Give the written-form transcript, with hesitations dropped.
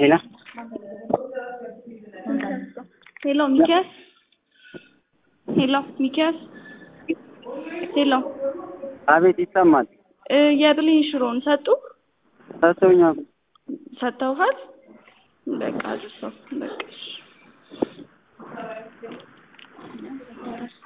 ሄሎ ሄሎ ሚካኤል ሄሎ አቤት ይሰማል። የብሌን ሽሮን ሰጡ ሰጥተውኛል። ሰጥተውሃል? በቃ አድርሰው በቃ እሺ